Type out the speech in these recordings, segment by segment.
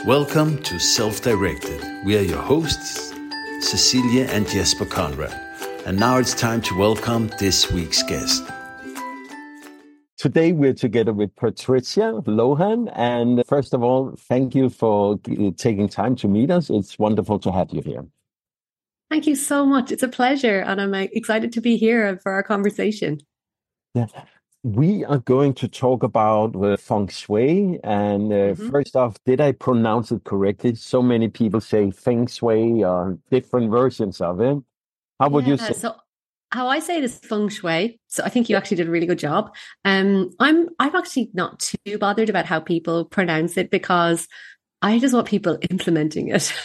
Welcome to Self-Directed. We are your hosts, Cecilia and Jesper Conrad. And now it's time to welcome this week's guest. Today we're together with Patricia Lohan. And first of all, thank you for taking time to meet us. It's wonderful to have you here. Thank you so much. It's a pleasure. And I'm excited to be here for our conversation. Yeah. We are going to talk about feng shui. And first off, did I pronounce it correctly? So many people say feng shui or different versions of it. How would you say? So how I say it is feng shui. So I think you actually did a really good job. I'm actually not too bothered about how people pronounce it because I just want people implementing it.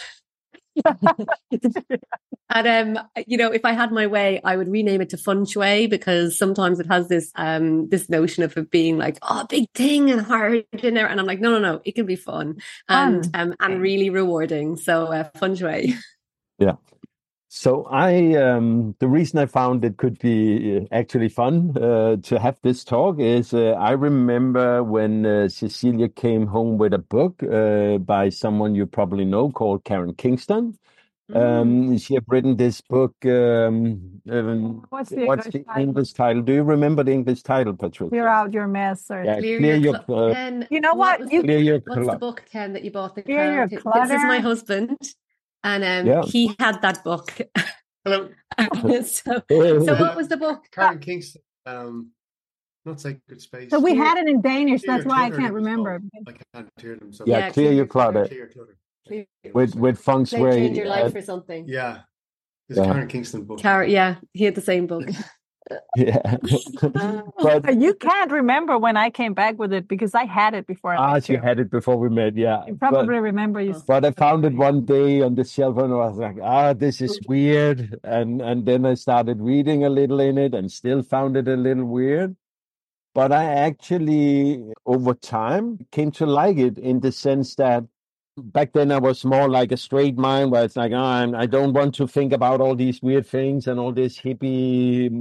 And if I had my way, I would rename it to feng shui because sometimes it has this notion of it being like, oh, big thing and hard in there, and I'm like, no, it can be fun and really rewarding. So feng shui. Yeah. So the reason I found it could be actually fun to have this talk is I remember when Cecilia came home with a book by someone you probably know called Karen Kingston. She had written this book. What's the English title? Do you remember the English title, Patricia? Clear out your mess. Or clear your Ken, you know what? What's the book, Ken, that you bought? Clear your clutter. This is my husband, and he had that book. Hello. So what was the book? Karen Kingston. Not Sacred Space. So we had it in Danish. That's why I can't remember. I can't hear them. So clear your clutter. With feng shui. Change your life or something. Yeah. It's Karen Kingston book. He had the same book. Yeah. But you can't remember when I came back with it because I had it before. You had it before we met, yeah. You probably remember. But I found it one day on the shelf and I was like, this is weird. And then I started reading a little in it and still found it a little weird. But I actually, over time, came to like it in the sense that back then I was more like a straight mind where it's like, I don't want to think about all these weird things and all this hippie,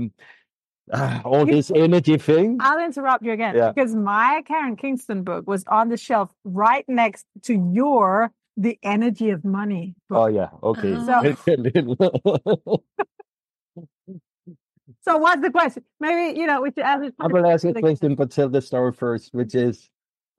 this energy thing. I'll interrupt you again because my Karen Kingston book was on the shelf right next to your The Energy of Money book. Oh, yeah. Okay. So what's the question? Maybe, we should ask it. I will ask a question, but tell the story first, which is,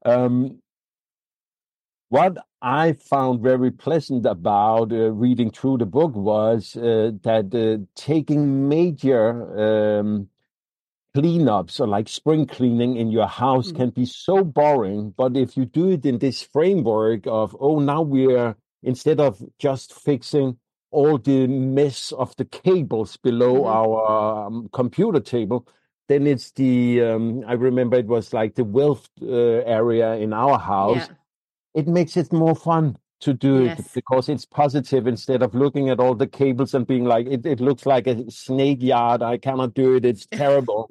what I found very pleasant about reading through the book was that taking major cleanups or like spring cleaning in your house can be so boring. But if you do it in this framework of, now we're, instead of just fixing all the mess of the cables below our computer table, then it's the, I remember it was like the wealth area in our house. Yeah. It makes it more fun to do it because it's positive instead of looking at all the cables and being like, it looks like a snake yard. I cannot do it. It's terrible.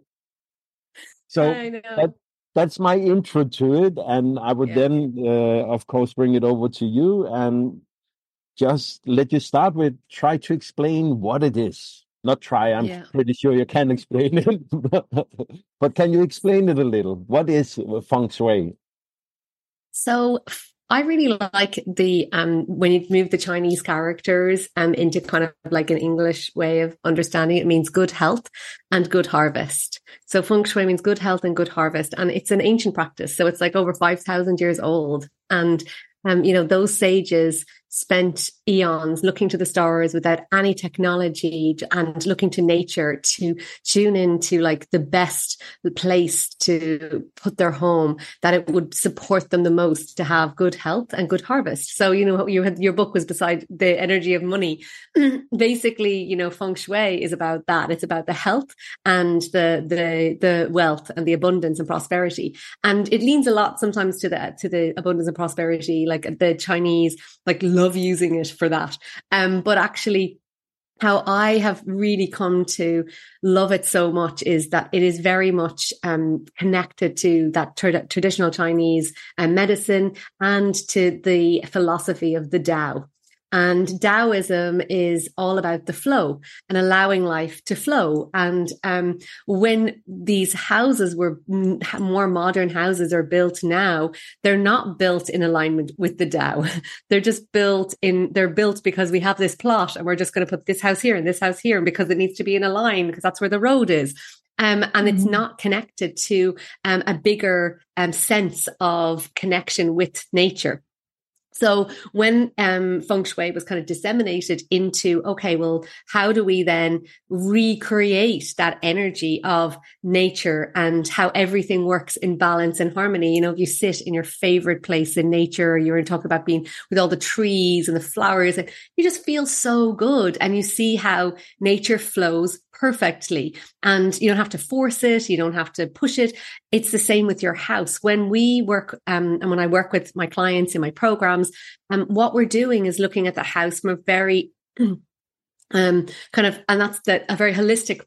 So that's my intro to it. And I would then, of course, bring it over to you and just let you start with try to explain what it is. Not try, I'm pretty sure you can explain it. But can you explain it a little? What is feng shui? So I really like the when you move the Chinese characters into kind of like an English way of understanding it, means good health and good harvest. So feng shui means good health and good harvest, and it's an ancient practice. So it's like over 5,000 years old, and those sages spent eons looking to the stars without any technology and looking to nature to tune into like the best place to put their home, that it would support them the most to have good health and good harvest. So, your book was beside The Energy of Money. Basically, feng shui is about that. It's about the health and the wealth and the abundance and prosperity. And it leans a lot sometimes to the abundance and prosperity, like the Chinese, like love using it for that. But actually, how I have really come to love it so much is that it is very much connected to that traditional Chinese medicine and to the philosophy of the Tao. And Taoism is all about the flow and allowing life to flow. And when these houses were more modern houses are built now, they're not built in alignment with the Tao. They're just they're built because we have this plot and we're just going to put this house here and this house here, and because it needs to be in a line because that's where the road is. And it's not connected to a bigger sense of connection with nature. So when feng shui was kind of disseminated into, okay, well, how do we then recreate that energy of nature and how everything works in balance and harmony? You know, if you sit in your favorite place in nature, you're talking about being with all the trees and the flowers, and you just feel so good. And you see how nature flows perfectly, and you don't have to force it. You don't have to push it. It's the same with your house. When we work, and when I work with my clients in my programs, what we're doing is looking at the house from a very kind of, and that's a very holistic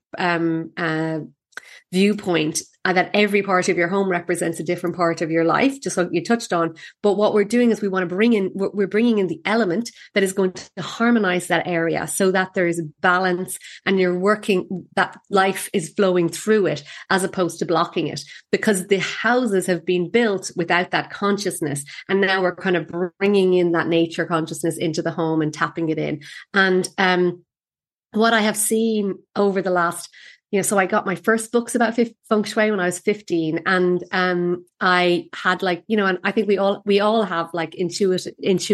viewpoint, that every part of your home represents a different part of your life, just like you touched on. But what we're doing is we're bringing in the element that is going to harmonize that area so that there is balance and you're working, that life is flowing through it as opposed to blocking it, because the houses have been built without that consciousness. And now we're kind of bringing in that nature consciousness into the home and tapping it in. And what I have seen over the last, so I got my first books about feng shui when I was 15, and I had and I think we all have like intuition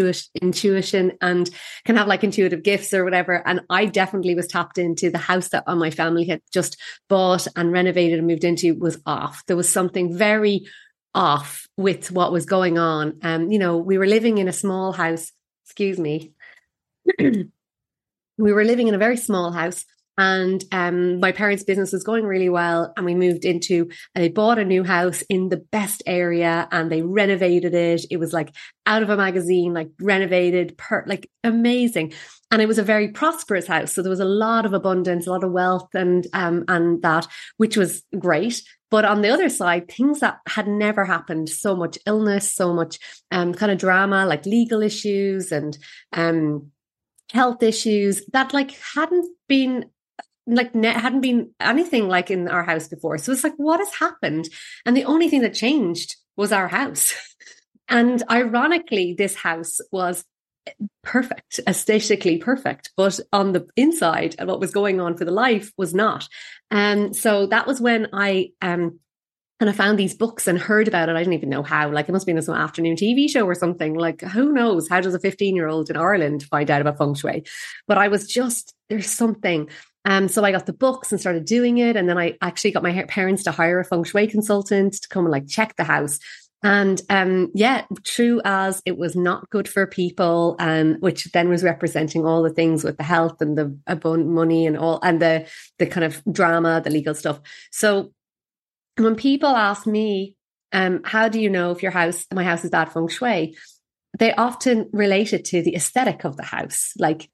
and can have like intuitive gifts or whatever. And I definitely was tapped into the house that my family had just bought and renovated and moved into was off. There was something very off with what was going on. We were living in a small house. Excuse me. We were living in a very small house. And my parents' business was going really well, and we moved and they bought a new house in the best area, and they renovated it. It was like out of a magazine, like renovated, like amazing. And it was a very prosperous house. So there was a lot of abundance, a lot of wealth and that, which was great. But on the other side, things that had never happened, so much illness, so much kind of drama, like legal issues and health issues that hadn't been anything like in our house before. So it's like, what has happened? And the only thing that changed was our house. And ironically, this house was perfect, aesthetically perfect, but on the inside and what was going on for the life was not. And so that was when I and I found these books and heard about it. I didn't even know how. It must have been some afternoon TV show or something. Who knows? How does a 15-year-old in Ireland find out about feng shui? But I was just, there's something. So I got the books and started doing it. And then I actually got my parents to hire a feng shui consultant to come and check the house. And true as it was not good for people, which then was representing all the things with the health and the money and all, and the kind of drama, the legal stuff. So when people ask me, how do you know if my house is bad feng shui? They often relate it to the aesthetic of the house.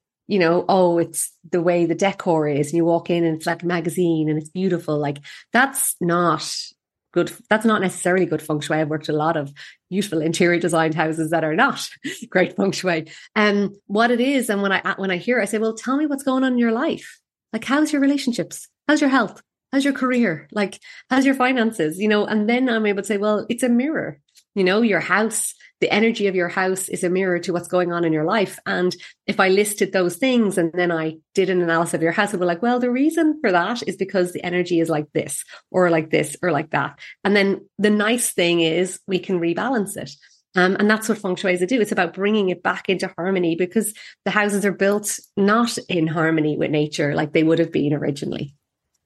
It's the way the decor is. And you walk in and it's like a magazine and it's beautiful. That's not good. That's not necessarily good feng shui. I've worked a lot of beautiful interior designed houses that are not great feng shui. What it is, and when I hear it, I say, well, tell me what's going on in your life. How's your relationships? How's your health? How's your career? How's your finances? And then I'm able to say, well, it's a mirror. Your house, the energy of your house is a mirror to what's going on in your life. And if I listed those things and then I did an analysis of your house, I'd be like, well, the reason for that is because the energy is like this or like that. And then the nice thing is we can rebalance it. And that's what feng shui is to do. It's about bringing it back into harmony, because the houses are built not in harmony with nature like they would have been originally.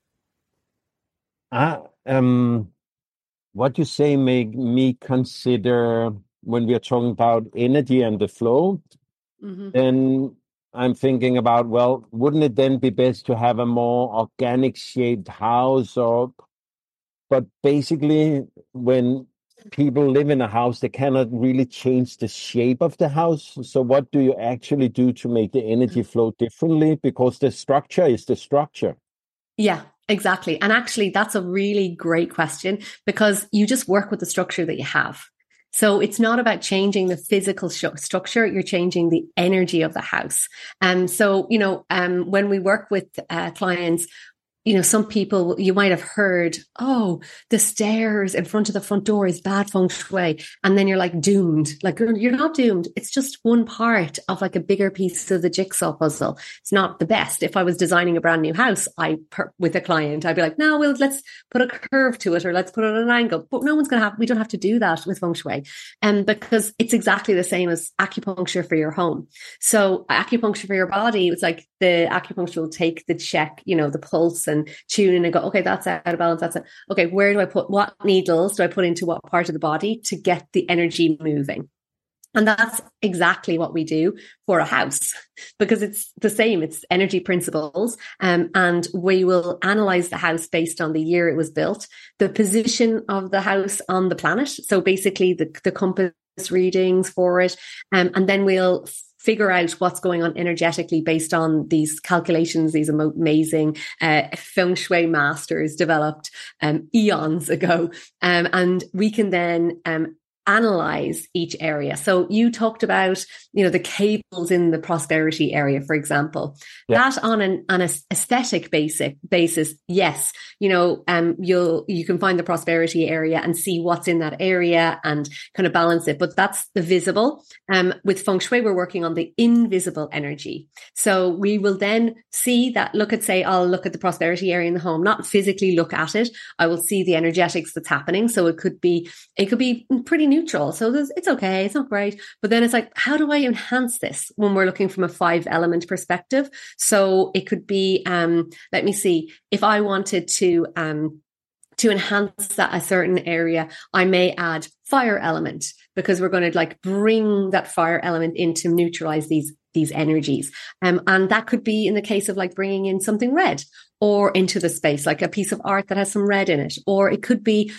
What you say make me consider, when we are talking about energy and the flow, then I'm thinking about, well, wouldn't it then be best to have a more organic shaped house? But basically, when people live in a house, they cannot really change the shape of the house. So what do you actually do to make the energy flow differently? Because the structure is the structure. Yeah. Exactly. And actually, that's a really great question, because you just work with the structure that you have. So it's not about changing the physical structure. You're changing the energy of the house. So, when we work with clients, some people, you might have heard, oh, the stairs in front of the front door is bad feng shui. And then you're like doomed. Like, you're not doomed. It's just one part of like a bigger piece of the jigsaw puzzle. It's not the best. If I was designing a brand new house, with a client, I'd be like, no, let's put a curve to it, or let's put it at an angle. But no one's going to we don't have to do that with feng shui. Because it's exactly the same as acupuncture for your home. So acupuncture for your body, it's like the acupuncture will take the check, the pulse, and tune in and go, okay, that's out of balance. That's it. Okay, where do I put, what needles do I put into what part of the body to get the energy moving? And that's exactly what we do for a house, because it's the same. It's energy principles. And we will analyze the house based on the year it was built, the position of the house on the planet. So basically the compass readings for it. And then we'll figure out what's going on energetically based on these calculations, these amazing feng shui masters developed eons ago. And we can then analyze each area. So you talked about, the cables in the prosperity area, for example. Yeah. That on an aesthetic basis, yes, you can find the prosperity area and see what's in that area and kind of balance it. But that's the visible. With feng shui, we're working on the invisible energy. So we will then see that, I'll look at the prosperity area in the home, not physically look at it. I will see the energetics that's happening. So it could be pretty neutral. So it's okay. It's not great. But then it's like, how do I enhance this when we're looking from a 5-element perspective? So it could be, let me see, if I wanted to enhance that a certain area, I may add fire element, because we're going to bring that fire element in to neutralize these energies. And that could be in the case of bringing in something red or into the space, like a piece of art that has some red in it, or it could be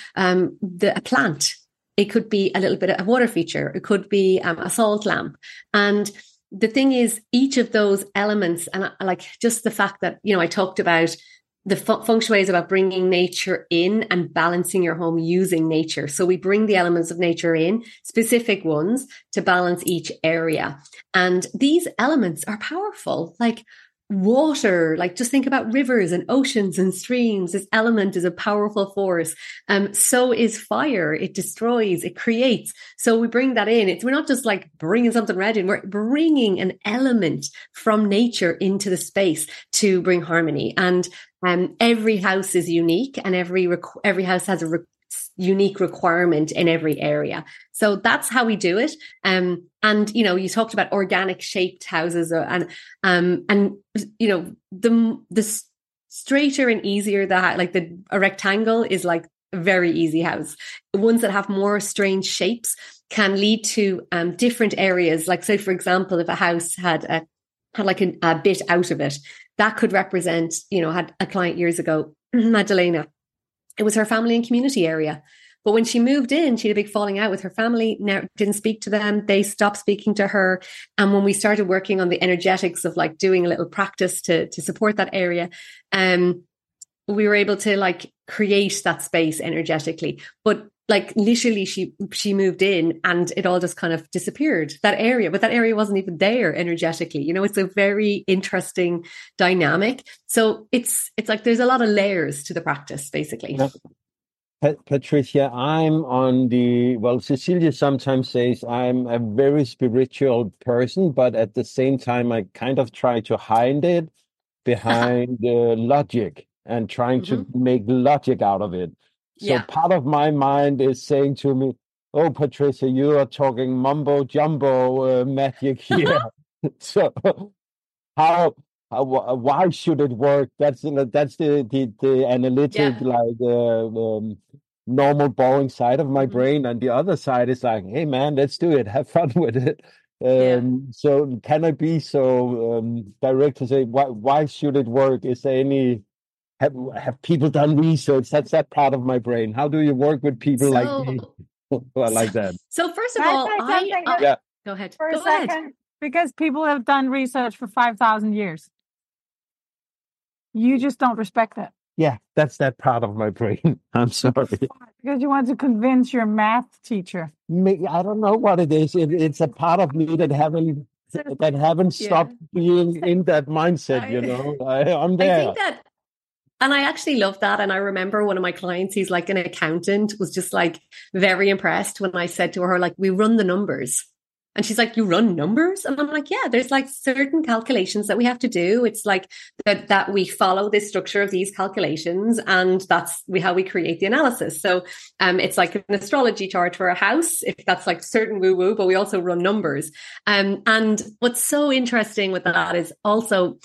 a plant. It could be a little bit of a water feature. It could be a salt lamp. And the thing is, each of those elements, and just the fact that, I talked about the feng shui is about bringing nature in and balancing your home using nature. So we bring the elements of nature in, specific ones, to balance each area. And these elements are powerful. Like water, just think about rivers and oceans and streams. This element is a powerful force. So is fire. It destroys, it creates. So we bring that in. We're not just bringing something red in. We're bringing an element from nature into the space to bring harmony. And every house is unique, and every house has a unique requirement in every area. So that's how we do it. And you talked about organic shaped houses, and the straighter and easier a rectangle is a very easy house. The ones that have more strange shapes can lead to different areas. Say, for example, if a house had a bit out of it, that could represent, had a client years ago, Magdalena. It was her family and community area. But when she moved in, she had a big falling out with her family. Now didn't speak to them. They stopped speaking to her. And when we started working on the energetics of doing a little practice to support that area, we were able to create that space energetically. But literally she moved in and it all just kind of disappeared, that area, but that area wasn't even there energetically. It's a very interesting dynamic. So it's there's a lot of layers to the practice, basically. Yeah. Patricia, I'm Cecilia sometimes says I'm a very spiritual person, but at the same time, I kind of try to hide it behind logic and trying to make logic out of it. So part of my mind is saying to me, oh, Patricia, you are talking mumbo jumbo magic here. So why should it work? That's the analytic, normal boring side of my brain. And the other side is hey man, let's do it. Have fun with it. So can I be so direct to say, why should it work? Is there any... Have people done research? That's that part of my brain. How do you work with people like me? Like that. So first of all, go ahead. For a second, because people have done research for 5,000 years. You just don't respect it. Yeah, that's that part of my brain. I'm sorry. Because you want to convince your math teacher. I don't know what it is. It's a part of me that haven't stopped being in that mindset. I'm there. I think that, and I actually love that. And I remember one of my clients, he's like an accountant, was just like very impressed when I said to her, like, we run the numbers. And she's like, you run numbers? And I'm like, yeah, there's like certain calculations that we have to do. It's like that we follow this structure of these calculations, and that's how we create the analysis. So it's like an astrology chart for a house, if that's like certain woo-woo, but we also run numbers. And what's so interesting with that is also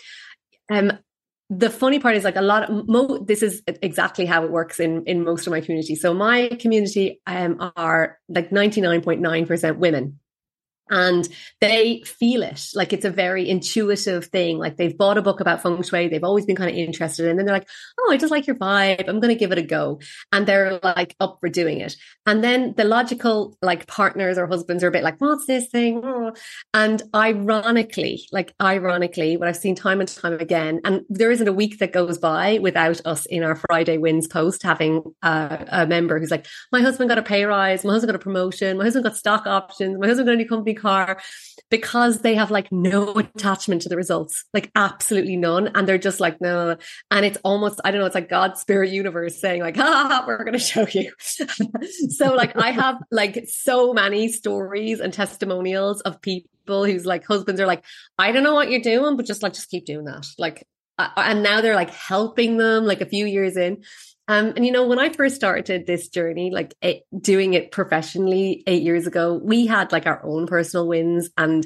the funny part is like this is exactly how it works in most of my community. So my community are like 99.9% women. And they feel it like it's a very intuitive thing. Like they've bought a book about feng shui. They've always been kind of interested. And then they're like, oh, I just like your vibe. I'm going to give it a go. And they're like up for doing it. And then the logical like partners or husbands are a bit like, what's this thing? Oh. And ironically, what I've seen time and time again, and there isn't a week that goes by without us in our Friday Wins post having a member who's like, my husband got a pay rise. My husband got a promotion. My husband got stock options. My husband got a new company car, because they have like no attachment to the results, like absolutely none. And they're just like, no. And it's almost, I don't know, it's like God's spirit universe saying like, we're going to show you. So like I have like so many stories and testimonials of people whose like husbands are like, I don't know what you're doing, but just keep doing that. Like, and now they're like helping them like a few years in. And when I first started this journey, like doing it professionally 8 years ago, we had like our own personal wins, and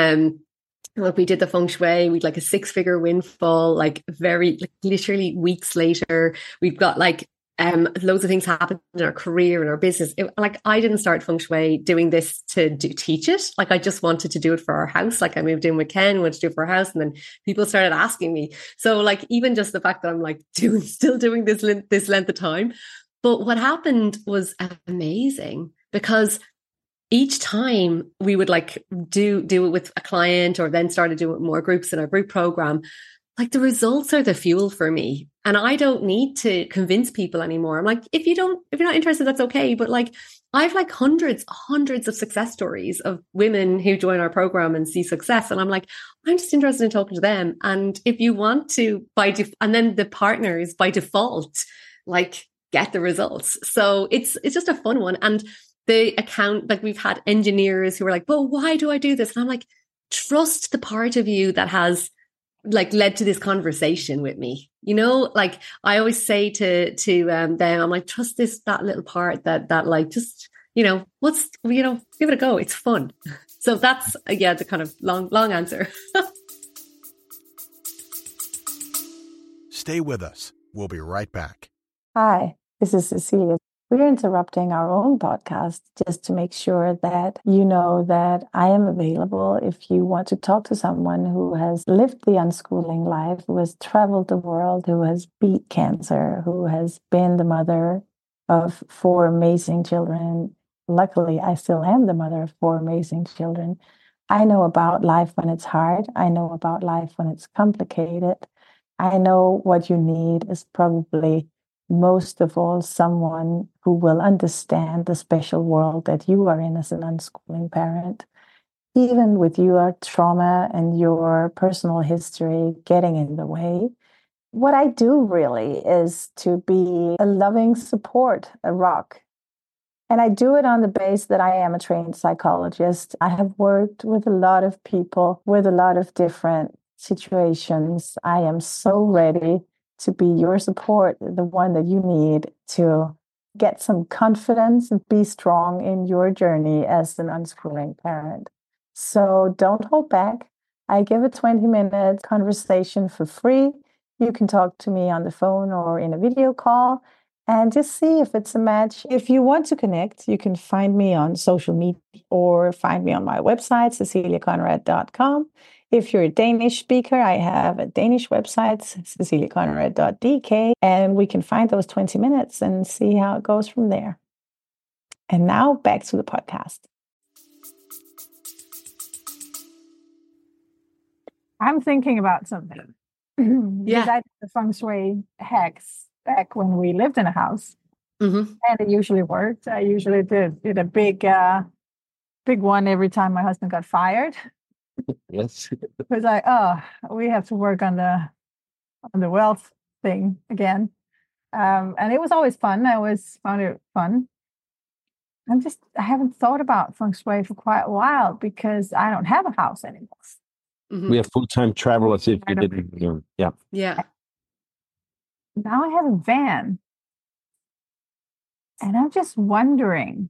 like we did the feng shui, we'd like a 6-figure windfall, like very like literally weeks later, we've got like loads of things happened in our career and our business. Like I didn't start feng shui doing this to teach it. Like I just wanted to do it for our house. Like I moved in with Ken, wanted to do it for our house, and then people started asking me. So like even just the fact that I'm like still doing this length of time. But what happened was amazing, because each time we would like do it with a client, or then started doing it with more groups in our group program, like the results are the fuel for me. And I don't need to convince people anymore. I'm like, if you're not interested, that's okay. But like, I've like hundreds of success stories of women who join our program and see success. And I'm like, I'm just interested in talking to them. And if you want to and then the partners by default, like get the results. So it's just a fun one. And the account, like we've had engineers who are like, well, why do I do this? And I'm like, trust the part of you that has like led to this conversation with me. Like I always say to them, I'm like, trust that little part that like, just, give it a go. It's fun. So that's, the kind of long answer. Stay with us. We'll be right back. Hi, this is Cecilia. We're interrupting our own podcast just to make sure that you know that I am available if you want to talk to someone who has lived the unschooling life, who has traveled the world, who has beat cancer, who has been the mother of 4 amazing children. Luckily, I still am the mother of 4 amazing children. I know about life when it's hard. I know about life when it's complicated. I know what you need is probably most of all someone who will understand the special world that you are in as an unschooling parent, even with your trauma and your personal history getting in the way. What I do really is to be a loving support, a rock. And I do it on the base that I am a trained psychologist. I have worked with a lot of people with a lot of different situations. I am so ready to be your support, the one that you need to get some confidence and be strong in your journey as an unschooling parent. So don't hold back. I give a 20-minute conversation for free. You can talk to me on the phone or in a video call and just see if it's a match. If you want to connect, you can find me on social media or find me on my website, ceciliaconrad.com. If you're a Danish speaker, I have a Danish website, ceciliaconrad.dk, and we can find those 20 minutes and see how it goes from there. And now back to the podcast. I'm thinking about something. Because I did the feng shui hacks back when we lived in a house. Mm-hmm. And it usually worked. I usually did a big one every time my husband got fired. Yes. It was like, oh, we have to work on the wealth thing again. And it was always fun. I always found it fun. I haven't thought about feng shui for quite a while because I don't have a house anymore. Mm-hmm. We are full-time travelers if you didn't know. Yeah. Yeah. Now I have a van. And I'm just wondering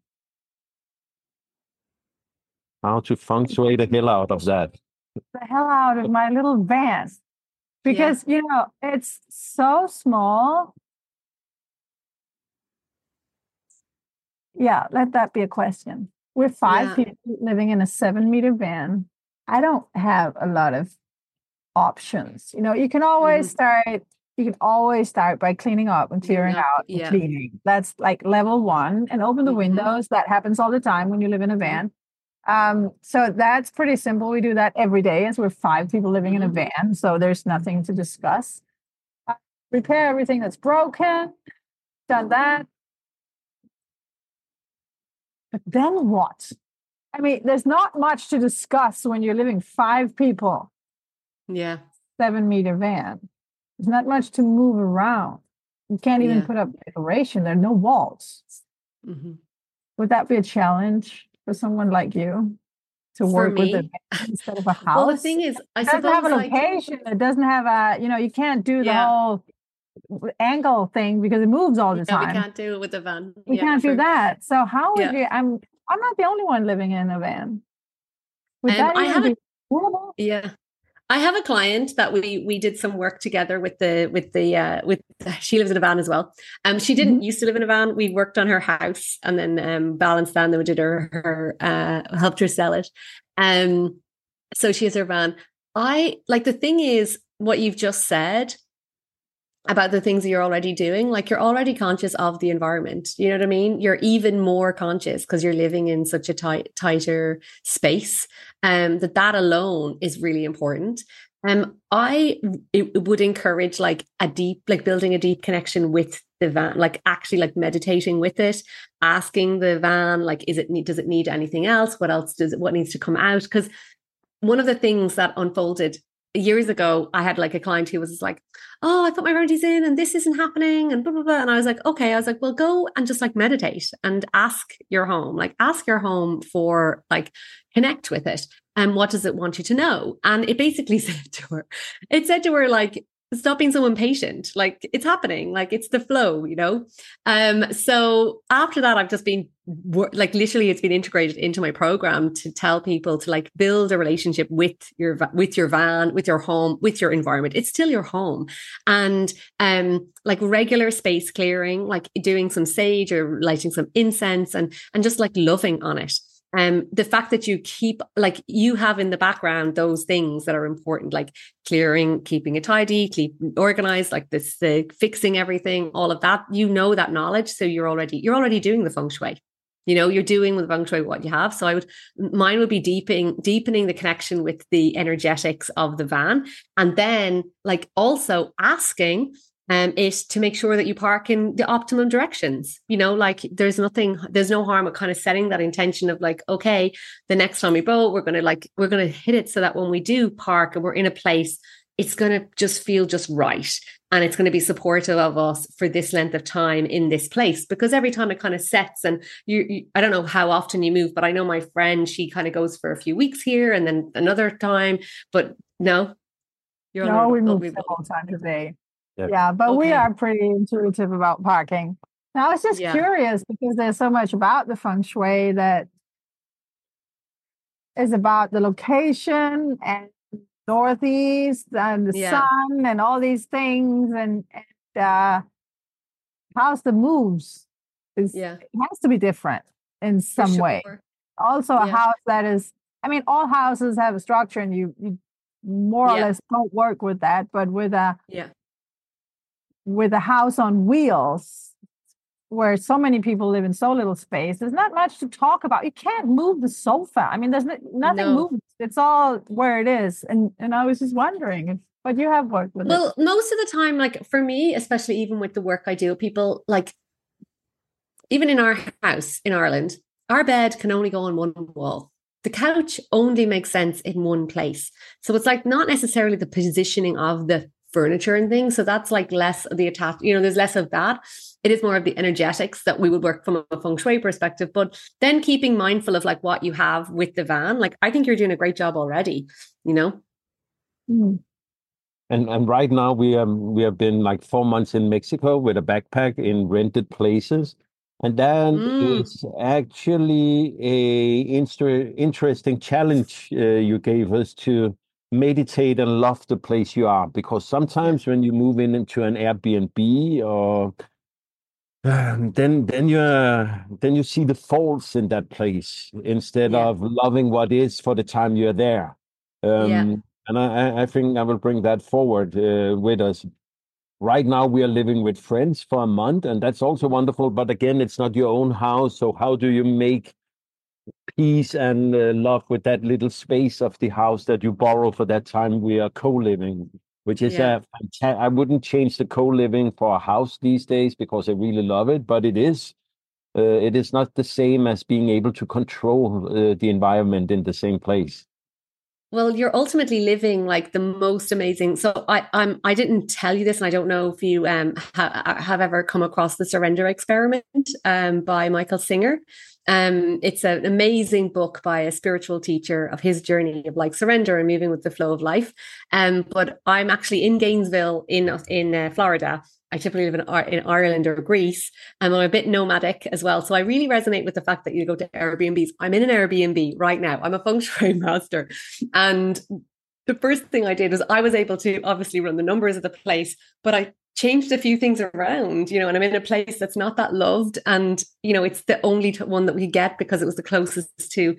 How to feng shui the hell out of that. the hell out of my little van. Because, it's so small. Yeah, let that be a question. We're five people living in a 7-meter van. I don't have a lot of options. You can always start by cleaning up and clearing out and cleaning. That's like level 1, and open the windows. That happens all the time when you live in a van. So that's pretty simple. We do that every day as we're 5 people living in a van. So there's nothing to discuss. Repair everything that's broken. Done that. But then what? I mean, there's not much to discuss when you're living 5 people. Yeah. 7-meter van. There's not much to move around. You can't even put up decoration. There are no walls. Mm-hmm. Would that be a challenge for someone like you to work with a van instead of a house? Well, the thing is, I suppose it doesn't have a location. It doesn't have you can't do the whole angle thing because it moves all the time. We can't do it with the van. We can't do that. So how would you? I'm not the only one living in a van. Would that even be doable? Yeah. I have a client that we did some work together with she lives in a van as well. She didn't used to live in a van. We worked on her house and then balanced that, and then we did her helped her sell it. So she has her van. The thing is what you've just said about the things that you're already doing, like you're already conscious of the environment. You know what I mean? You're even more conscious because you're living in such a tighter space. That alone is really important. It would encourage building a deep connection with the van, actually meditating with it, asking the van, does it need anything else? What needs to come out? Because one of the things that unfolded years ago, I had a client who was like, oh, I put my boundaries in and this isn't happening and blah, blah, blah. And I was like, okay. I was like, well, go and just meditate and ask your home for connect with it. And what does it want you to know? And it basically said to her, stop being so impatient. It's happening. It's the flow, So after that, I've just been literally it's been integrated into my program to tell people to build a relationship with your van, with your home, with your environment. It's still your home. And regular space clearing, doing some sage or lighting some incense and just loving on it. The fact that you keep you have in the background those things that are important, clearing, keeping it tidy, keeping organized, fixing everything, all of that, that knowledge. So you're already doing the feng shui. You're doing with feng shui what you have. So mine would be deepening the connection with the energetics of the van, and then also asking is to make sure that you park in the optimum directions. There's no harm with kind of setting that intention of okay, the next time we go, we're going to hit it so that when we do park and we're in a place, it's going to just feel just right. And it's going to be supportive of us for this length of time in this place. Because every time it kind of sets, and I don't know how often you move, but I know my friend, she kind of goes for a few weeks here and then another time, but no. We move several times a day. Yeah, but we are pretty intuitive about parking. Now, I was just curious because there's so much about the feng shui that is about the location and northeast and the sun and all these things and house that moves. It has to be different in some way. Also, a house that is, all houses have a structure and you more or less don't work with that, but with a house on wheels where so many people live in so little space, there's not much to talk about. You can't move the sofa. There's nothing moves. It's all where it is. And I was just wondering, but you have worked with it. Well, most of the time, for me, especially even with the work I do, people even in our house in Ireland, our bed can only go on one wall. The couch only makes sense in one place. So it's like not necessarily the positioning of the furniture and things. So that's like less of the attached, there's less of that. It is more of the energetics that we would work from a feng shui perspective. But then keeping mindful of like what you have with the van, like I think you're doing a great job already, Mm. And right now we have been like 4 months in Mexico with a backpack in rented places. And then it's actually a interesting challenge you gave us to meditate and love the place you are. Because sometimes when you move into an Airbnb or then you see the faults in that place instead of loving what is for the time you're there. And I think I will bring that forward with us. Right now, we are living with friends for a month, and that's also wonderful. But again, it's not your own house. So how do you make peace and love with that little space of the house that you borrow for that time we are co-living? Which is I wouldn't change the co-living for a house these days because I really love it, but it is not the same as being able to control the environment in the same place. Well, you're ultimately living like the most amazing. So I didn't tell you this, and I don't know if you have ever come across the Surrender Experiment by Michael Singer. It's an amazing book by a spiritual teacher of his journey of like surrender and moving with the flow of life. But I'm actually in Gainesville in Florida. I typically live in Ireland or Greece, and I'm a bit nomadic as well. So I really resonate with the fact that you go to Airbnbs. I'm in an Airbnb right now. I'm a feng shui master. And the first thing I did was I was able to obviously run the numbers of the place, but I changed a few things around, and I'm in a place that's not that loved. And, it's the only one that we get because it was the closest to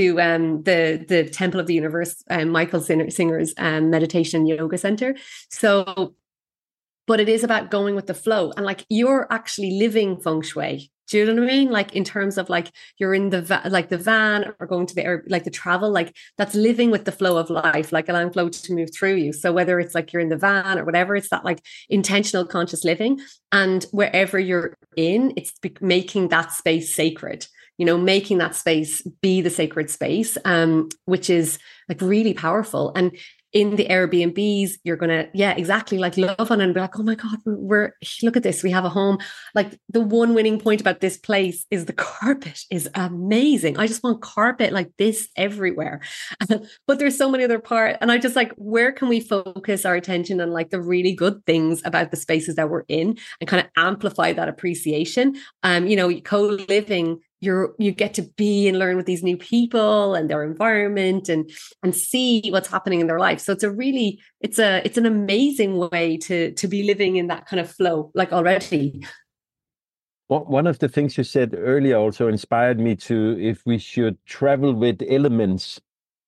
the Temple of the Universe, Michael Singer's meditation and yoga center. So, but it is about going with the flow, and like you're actually living feng shui. Do you know what I mean? Like in terms of like you're in the van or going to the travel, like that's living with the flow of life, like allowing flow to move through you. So whether it's like you're in the van or whatever, it's that like intentional conscious living, and wherever you're in, it's making that space sacred. Making that space be the sacred space, which is like really powerful. And in the Airbnbs, you're going to, exactly, like love on and be like, oh my God, look at this. We have a home. Like the one winning point about this place is the carpet is amazing. I just want carpet like this everywhere. But there's so many other parts. And I just like, where can we focus our attention on like the really good things about the spaces that we're in and kind of amplify that appreciation? Co-living, you get to be and learn with these new people and their environment and see what's happening in their life. So it's an amazing way to be living in that kind of flow, like already. Well, one of the things you said earlier also inspired me to, if we should travel with elements.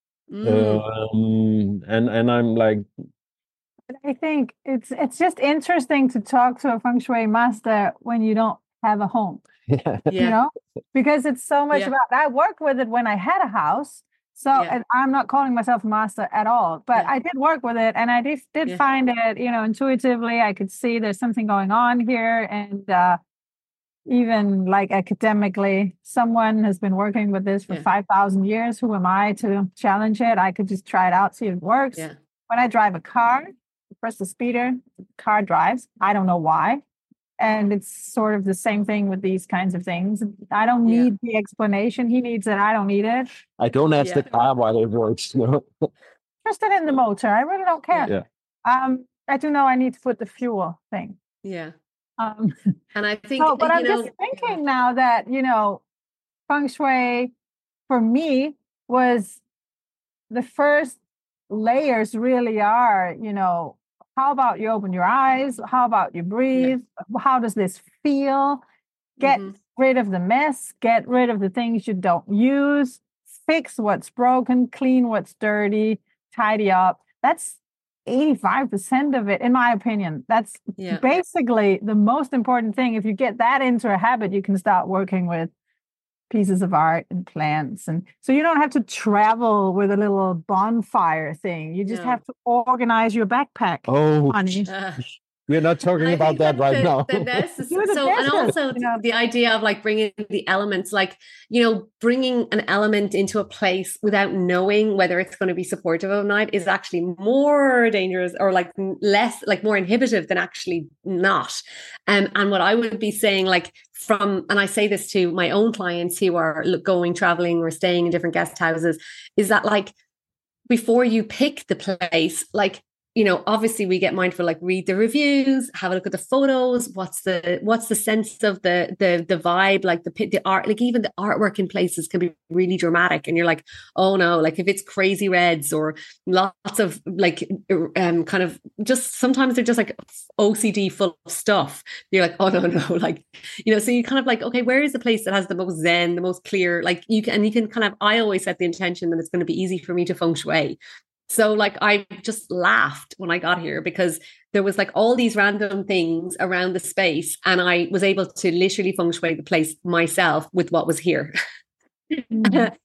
And I'm like, I think it's just interesting to talk to a feng shui master when you don't have a home. Because it's so much about, I worked with it when I had a house. So and I'm not calling myself a master at all, but I did work with it, and I did find it, intuitively, I could see there's something going on here. And even like academically, someone has been working with this for 5,000 years. Who am I to challenge it? I could just try it out, see if it works. When I drive a car, press the speeder, the car drives. I don't know why. And it's sort of the same thing with these kinds of things. I don't need the explanation. He needs it. I don't need it. I don't ask the car why it works. Interested in the motor. I really don't care. I do know I need to put the fuel thing. And I think, but I'm just thinking now that, feng shui for me was the first layers really are, how about you open your eyes? How about you breathe? How does this feel? Get rid of the mess. Get rid of the things you don't use. Fix what's broken. Clean what's dirty. Tidy up. That's 85% of it, in my opinion. That's basically the most important thing. If you get that into a habit, you can start working with pieces of art and plants. And so you don't have to travel with a little bonfire thing. You just have to organize your backpack. Oh, honey. We're not talking about that right now. And also the idea of like bringing the elements, like, you know, bringing an element into a place without knowing whether it's going to be supportive of night is actually more dangerous, or like less, like more inhibitive than actually not. And what I would be saying, like and I say this to my own clients who are going, traveling, or staying in different guest houses, is that like, before you pick the place, like, you know, obviously we get mindful, like read the reviews, have a look at the photos. What's the sense of the vibe, like the art, like even the artwork in places can be really dramatic. And you're like, oh no, like if it's crazy reds or lots of like, kind of just, sometimes they're just like OCD full of stuff. You're like, oh no, like, you know, so you kind of like, okay, where is the place that has the most zen, the most clear, like you can kind of, I always set the intention that it's going to be easy for me to feng shui. So like, I just laughed when I got here because there was like all these random things around the space, and I was able to literally feng shui the place myself with what was here. But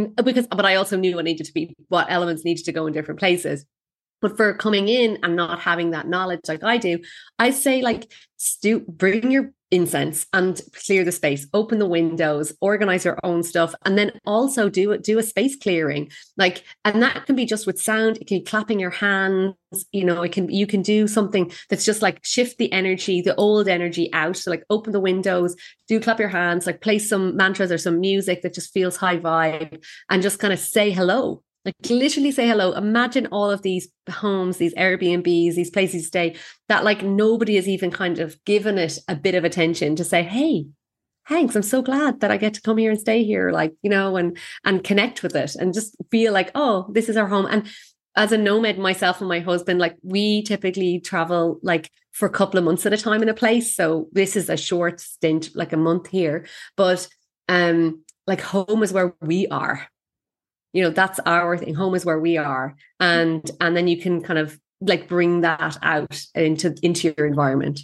I also knew what elements needed to go in different places. But for coming in and not having that knowledge like I do, I say like, bring your incense and clear the space, open the windows, organize your own stuff, and then also do a space clearing. Like, and that can be just with sound. It can be clapping your hands. You know, you can do something that's just like shift the energy, the old energy out. So like open the windows, clap your hands, like play some mantras or some music that just feels high vibe, and just kind of say hello. Like literally say hello. Imagine all of these homes, these Airbnbs, these places to stay that like nobody has even kind of given it a bit of attention to say, hey, thanks, I'm so glad that I get to come here and stay here, like, you know, and connect with it and just feel like, oh, this is our home. And as a nomad, myself and my husband, like we typically travel like for a couple of months at a time in a place. So this is a short stint, like a month here, but like home is where we are. You know, that's our thing. Home is where we are. And then you can kind of like bring that out into your environment.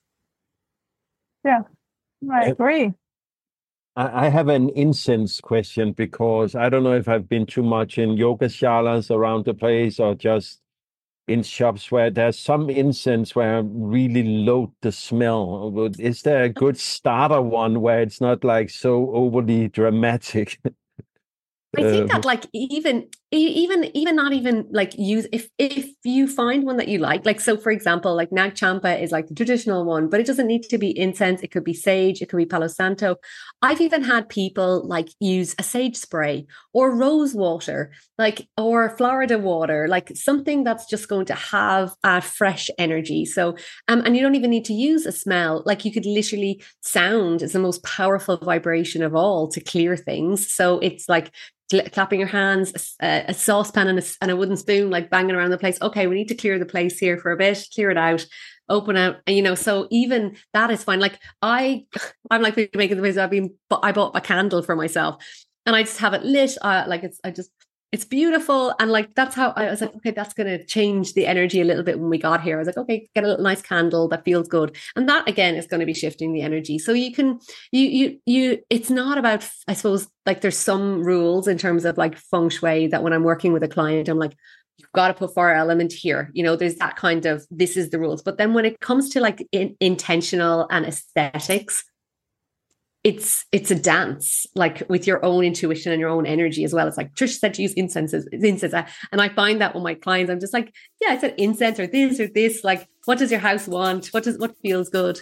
Yeah, I agree. I have an incense question, because I don't know if I've been too much in yoga shalas around the place or just in shops where there's some incense where I really load the smell. Is there a good starter one where it's not like so overly dramatic? I think that like even not even like use, if you find one that you like, so for example, like Nag Champa is like the traditional one, but it doesn't need to be incense. It could be sage, it could be Palo Santo. I've even had people like use a sage spray or rose water, like, or Florida water, like something that's just going to have a fresh energy. So and you don't even need to use a smell. Like you could literally, sound is the most powerful vibration of all to clear things. So it's like clapping your hands, a saucepan and a wooden spoon, like banging around the place. Okay, we need to clear the place here for a bit, clear it out, open out, and, you know, so even that is fine. Like I'm like making the place. I bought a candle for myself, and I just have it lit. It's beautiful. And like, that's how I was like, okay, that's going to change the energy a little bit when we got here. I was like, okay, get a little nice candle that feels good. And that again is going to be shifting the energy. So you can, it's not about, I suppose, like there's some rules in terms of like feng shui that when I'm working with a client, I'm like, you've got to put fire element here. You know, there's that kind of, this is the rules. But then when it comes to like intentional and aesthetics, it's a dance, like with your own intuition and your own energy as well. It's like Trish said to use incense. And I find that with my clients, I'm just like, yeah, I said incense or this, like, what does your house want? What feels good?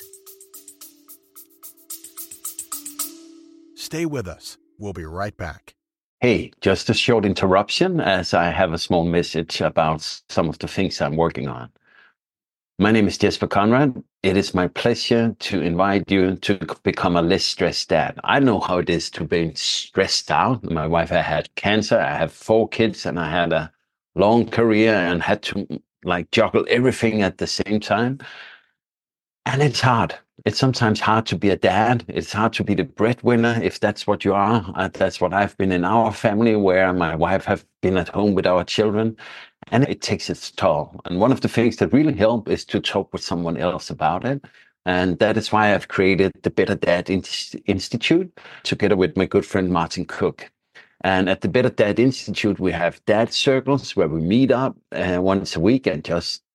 Stay with us. We'll be right back. Hey, just a short interruption as I have a small message about some of the things I'm working on. My name is Jesper Conrad. It is my pleasure to invite you to become a less stressed dad. I know how it is to be stressed out. My wife had cancer. I have 4 kids, and I had a long career and had to like juggle everything at the same time. And it's hard. It's sometimes hard to be a dad. It's hard to be the breadwinner, if that's what you are. That's what I've been in our family, where my wife have been at home with our children. And it takes its toll. And one of the things that really help is to talk with someone else about it. And that is why I've created the Better Dad Institute together with my good friend Martin Cook. And at the Better Dad Institute, we have dad circles where we meet up once a week and just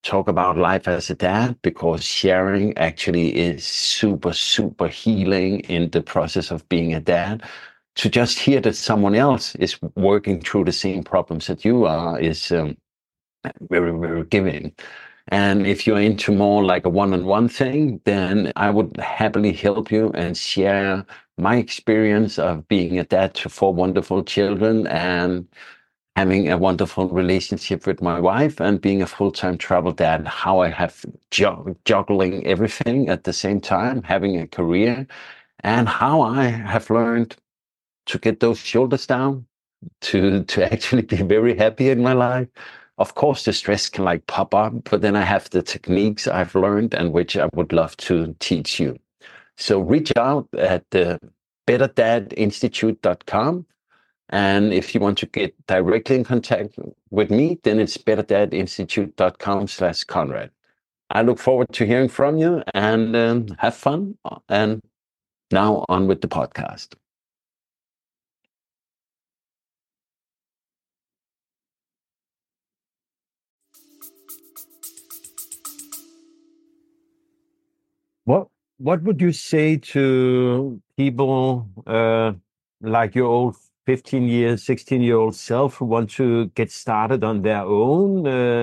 talk about life as a dad, because sharing actually is super, super healing in the process of being a dad. To just hear that someone else is working through the same problems that you are is very, very giving. And if you're into more like a one-on-one thing, then I would happily help you and share my experience of being a dad to 4 wonderful children and having a wonderful relationship with my wife and being a full-time travel dad, how I have juggling everything at the same time, having a career, and how I have learned to get those shoulders down, to actually be very happy in my life. Of course, the stress can like pop up, but then I have the techniques I've learned and which I would love to teach you. So reach out at betterdadinstitute.com. And if you want to get directly in contact with me, then it's betterdadinstitute.com/Conrad. I look forward to hearing from you, and have fun. And now on with the podcast. What would you say to people like your old 15-year, 16-year-old self who want to get started on their own?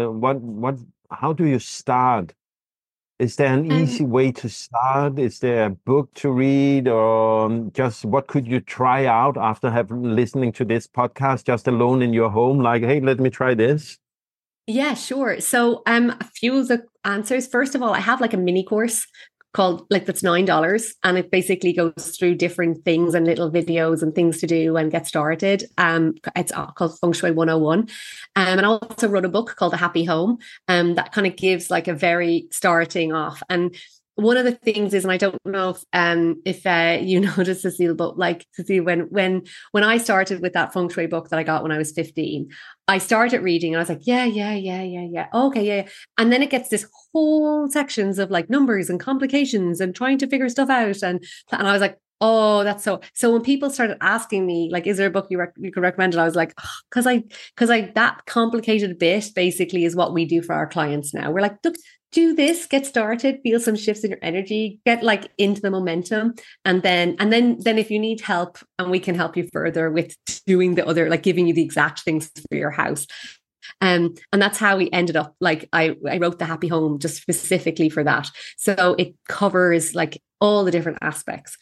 How do you start? Is there an easy way to start? Is there a book to read, or just what could you try out after listening to this podcast just alone in your home? Like, hey, let me try this. Yeah, sure. So a few of the answers. First of all, I have like a mini course called that's $9, and it basically goes through different things and little videos and things to do and get started. It's called Feng Shui 101. And I also wrote a book called The Happy Home, that kind of gives like a very starting off. And one of the things is, and I don't know if you noticed, Cecile, but like Cecile, when I started with that feng shui book that I got when I was 15, I started reading and I was like, yeah. Okay, yeah. And then it gets this whole sections of like numbers and complications and trying to figure stuff out. And I was like, oh, that's so when people started asking me, like, is there a book you could recommend? And I was like, because I that complicated bit basically is what we do for our clients now. We're like, look, do this, get started, feel some shifts in your energy, get like into the momentum. And then if you need help, and we can help you further with doing the other, like giving you the exact things for your house. And that's how we ended up. Like I wrote The Happy Home just specifically for that. So it covers like all the different aspects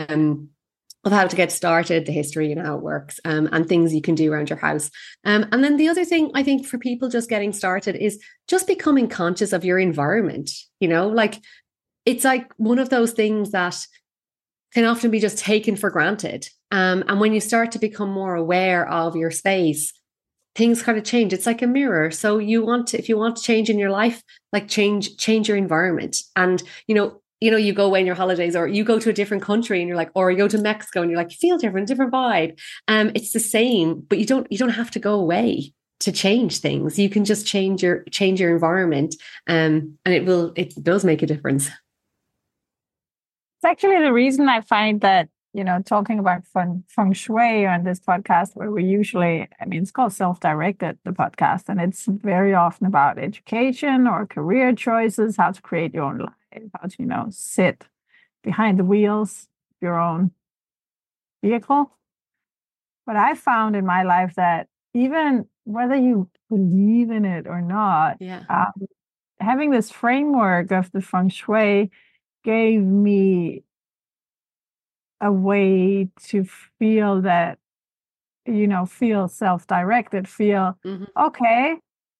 of how to get started, the history and how it works, and things you can do around your house. And then the other thing I think for people just getting started is just becoming conscious of your environment. Like it's like one of those things that can often be just taken for granted. And when you start to become more aware of your space, things kind of change. It's like a mirror. So if you want to change in your life, like change your environment. And, you go away on your holidays, or you go to a different country and you're like, or you go to Mexico and you're like, you feel different vibe. It's the same, but you don't have to go away to change things. You can just change your environment. And it does make a difference. It's actually the reason I find that, talking about feng shui on this podcast, where we usually, it's called Self-Directed, the podcast, and it's very often about education or career choices, how to create your own life, how to, sit behind the wheels of your own vehicle. But I found in my life that even whether you believe in it or not, having this framework of the feng shui gave me a way to feel that, feel self-directed, feel, okay,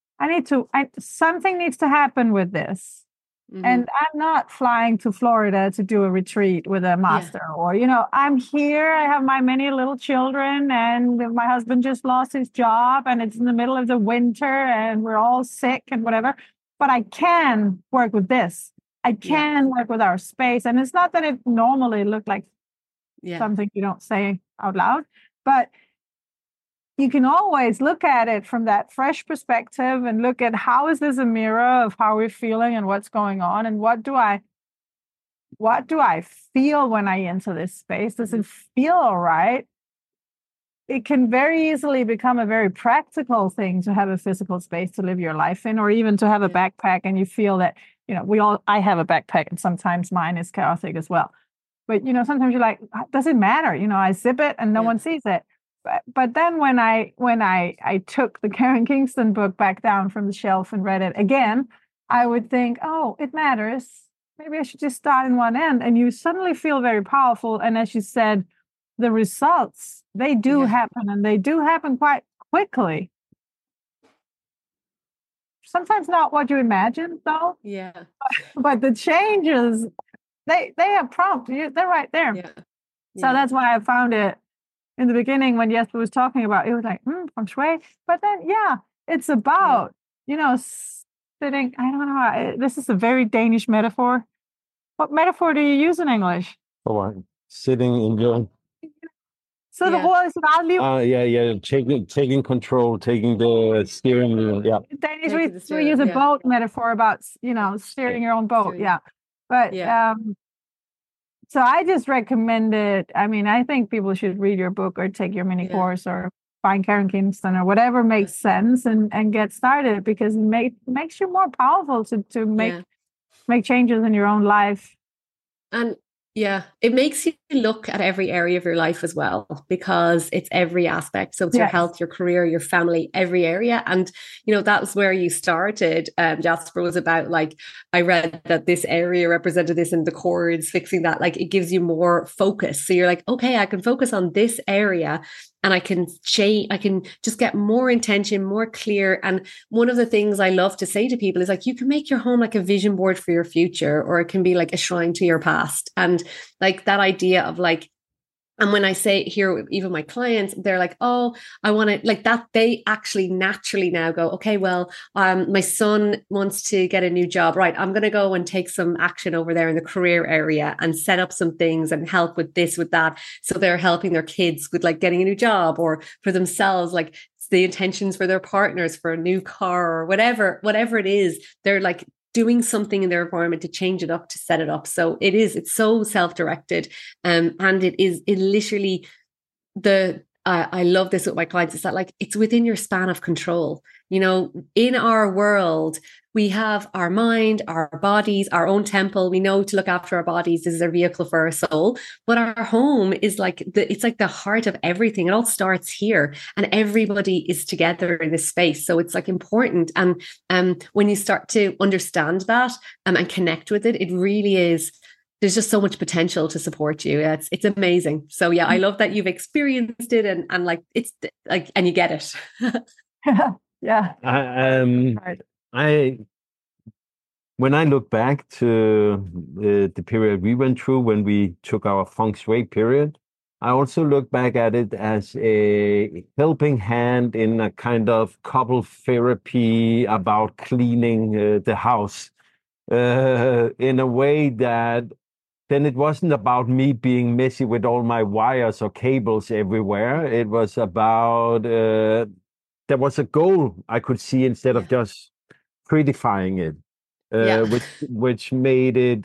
something needs to happen with this. And I'm not flying to Florida to do a retreat with a master, or, I'm here, I have my many little children, and my husband just lost his job, and it's in the middle of the winter and we're all sick and whatever, but I can work with this. I can work with our space. And it's not that it normally looked like something you don't say out loud, but you can always look at it from that fresh perspective and look at how is this a mirror of how we're feeling and what's going on, and what do I feel when I enter this space? Does it feel all right? it can very easily become a very practical thing to have a physical space to live your life in, or even to have a backpack and you feel that, I have a backpack and sometimes mine is chaotic as well. But, sometimes you're like, does it matter? I zip it and no one sees it. But then when I took the Karen Kingston book back down from the shelf and read it again, I would think, oh, it matters. Maybe I should just start in one end. And you suddenly feel very powerful. And as you said, the results, they do happen, and they do happen quite quickly. Sometimes not what you imagined, though. Yeah. But the changes, they are prompt. They're right there. Yeah. So that's why I found it in the beginning when Jesper was talking about it, was like, feng shui. But then, it's about, sitting. I don't know. This is a very Danish metaphor. What metaphor do you use in English? Oh, sitting in your... So the whole is about taking control, taking the steering wheel. Yeah. Danish, we use a boat metaphor about, steering your own boat. Yeah. But so I just recommend it. I mean, I think people should read your book or take your mini course or find Karen Kingston or whatever makes sense and get started, because it makes you more powerful to make changes in your own life. And it makes you look at every area of your life as well, because it's every aspect. So it's your health, your career, your family, every area. And, that was where you started. Jasper, was about I read that this area represented this in the chords, fixing that, it gives you more focus. So you're like, okay, I can focus on this area and I can change, I can just get more intention, more clear. And one of the things I love to say to people is you can make your home like a vision board for your future, or it can be like a shrine to your past. And that idea of and when I say here, even my clients, they're like, oh, I want to that. They actually naturally now go, okay, well, my son wants to get a new job. Right. I'm going to go and take some action over there in the career area and set up some things and help with this, with that. So they're helping their kids with getting a new job, or for themselves, the intentions for their partners for a new car or whatever it is. They're doing something in their environment to change it up, to set it up. So it's so self-directed. And it literally I love this with my clients. It's that it's within your span of control. In our world, we have our mind, our bodies, our own temple. We know to look after our bodies. This is our vehicle for our soul. But our home is it's the heart of everything. It all starts here, and everybody is together in this space. So it's important. And when you start to understand that and connect with it, it really is. There's just so much potential to support you. It's amazing. So I love that you've experienced it and it's and you get it. Yeah. When I look back to the period we went through when we took our feng shui period, I also look back at it as a helping hand in a kind of couple therapy about cleaning the house in a way that then it wasn't about me being messy with all my wires or cables everywhere. It was about, there was a goal I could see instead of just prettifying it, which made it,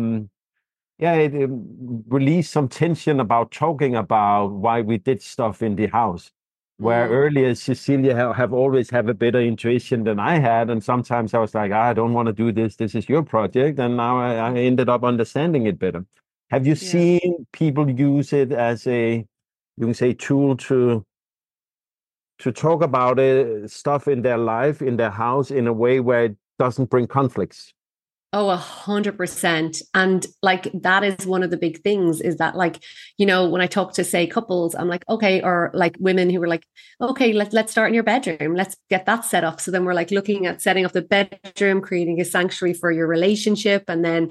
it released some tension about talking about why we did stuff in the house. Where earlier Cecilia have always have a better intuition than I had, and sometimes I was like, I don't want to do this. This is your project, and now I ended up understanding it better. Have you seen people use it as you can say, tool to talk about stuff in their life, in their house, in a way where it doesn't bring conflicts? Oh, 100%. And that is one of the big things is that when I talk to say couples, I'm like, okay, or women who were okay, let's start in your bedroom. Let's get that set up. So then we're looking at setting up the bedroom, creating a sanctuary for your relationship. And then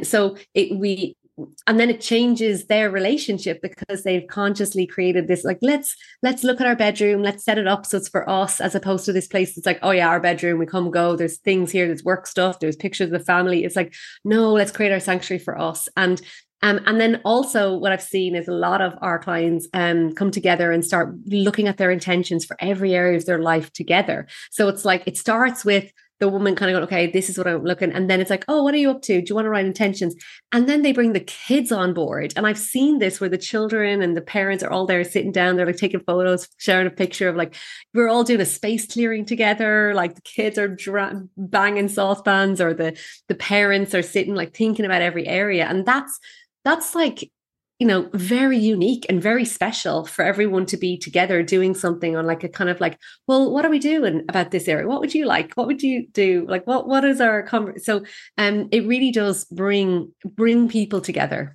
it changes their relationship because they've consciously created this, let's look at our bedroom, let's set it up so it's for us, as opposed to this place that's oh yeah, our bedroom, we come go, there's things here, there's work stuff, there's pictures of the family. It's no, let's create our sanctuary for us. And then also what I've seen is a lot of our clients come together and start looking at their intentions for every area of their life together. So it's it starts with the woman kind of going, okay, this is what I'm looking. And then it's like, oh, what are you up to? Do you want to write intentions? And then they bring the kids on board. And I've seen this where the children and the parents are all there sitting down. They're like taking photos, sharing a picture of like, we're all doing a space clearing together. Like the kids are banging saucepans, or the parents are sitting like thinking about every area. And that's like, you know, very unique and very special for everyone to be together doing something on like a kind of like, well, what are we doing about this area? What would you like? What would you do? Like, what is our so it really does bring people together.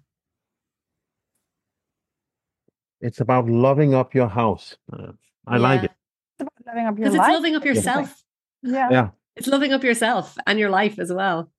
It's about loving up your house. I like it. It's about loving up your life. It's loving up yourself. Yeah. It's loving up yourself and your life as well.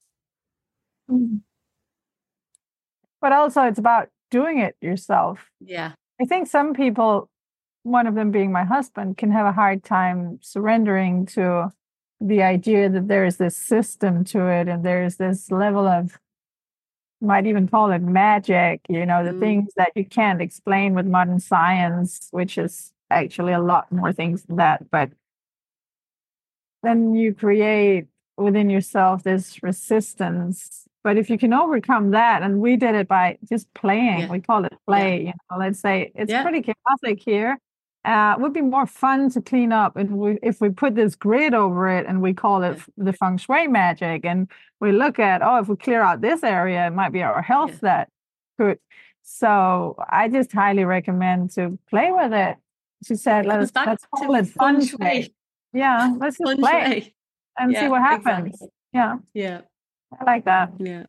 But also it's about doing it yourself. Yeah. I think some people, one of them being my husband, can have a hard time surrendering to the idea that there is this system to it, and there's this level of, might even call it magic, you know, the things that you can't explain with modern science, which is actually a lot more things than that. But then you create within yourself this resistance. But if you can overcome that, and we did it by just playing, we call it play, you know, let's say it's pretty chaotic here. It would be more fun to clean up if we put this grid over it and we call it the feng shui magic, and we look at, if we clear out this area, it might be our health that could. So I just highly recommend to play with it. She said, let's call it feng shui. Yeah, let's just play and see what happens. Exactly. Yeah. I like that. Yeah.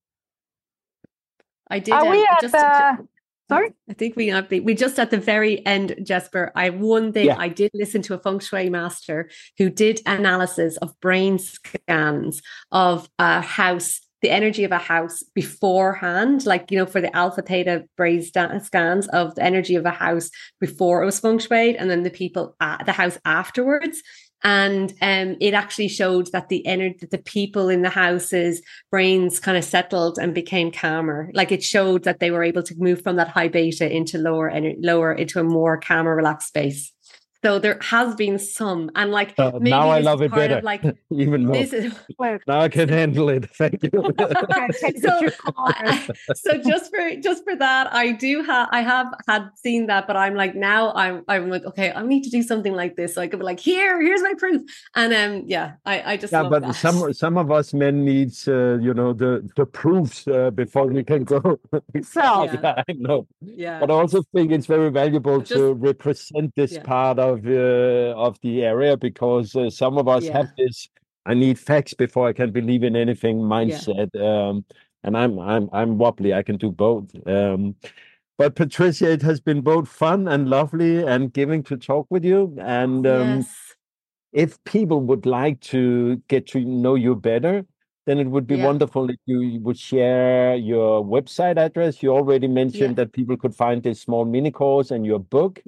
I did. Are we at sorry? I think we just at the very end, Jesper. I have one thing. I did listen to a feng shui master who did analysis of brain scans of a house, the energy of a house beforehand, like, you know, for the alpha theta brain scans of the energy of a house before it was feng shui, and then the house afterwards. And it actually showed that the people in the house's brains kind of settled and became calmer. Like it showed that they were able to move from that high beta into lower into a more calmer, relaxed space. So there has been some, and like maybe now I love it better, like, even more. Now I can handle it. Thank you. So just for that, I have had seen that, but I'm like, now I'm like, okay, I need to do something like this. So I could be like, here's my proof, and I just love but that. some of us men needs the proofs before we can go. I know. Yeah, but I also think it's very valuable to represent this part of the area, because some of us have this I need facts before I can believe in anything mindset, and I'm wobbly. I can do both. But Patricia, it has been both fun and lovely and giving to talk with you. And if people would like to get to know you better, then it would be wonderful if you would share your website address. You already mentioned that people could find this small mini course and your book.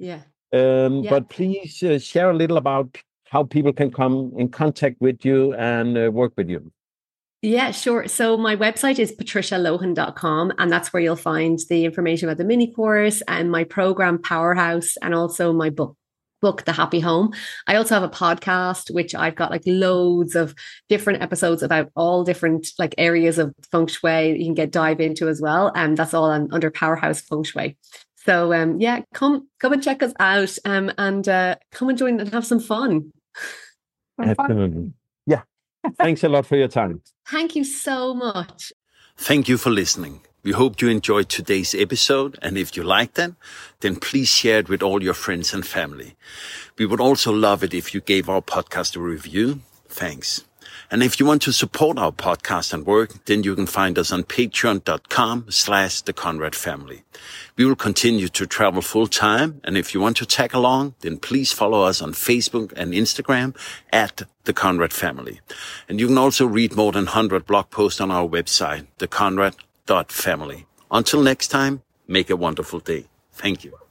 But please share a little about how people can come in contact with you and work with you. Yeah, sure. So my website is patricialohan.com, and that's where you'll find the information about the mini course and my program Powerhouse, and also my book, The Happy Home. I also have a podcast, which I've got like loads of different episodes about all different like areas of feng shui that you can dive into as well. And that's all under Powerhouse Feng Shui. So come and check us out, and come and join and have some fun. Absolutely. Yeah. Thanks a lot for your time. Thank you so much. Thank you for listening. We hope you enjoyed today's episode, and if you liked it, then please share it with all your friends and family. We would also love it if you gave our podcast a review. Thanks. And if you want to support our podcast and work, then you can find us on patreon.com/The Conrad Family. We will continue to travel full time. And if you want to tag along, then please follow us on Facebook and Instagram at The Conrad Family. And you can also read more than 100 blog posts on our website, theconrad.family. Until next time, make a wonderful day. Thank you.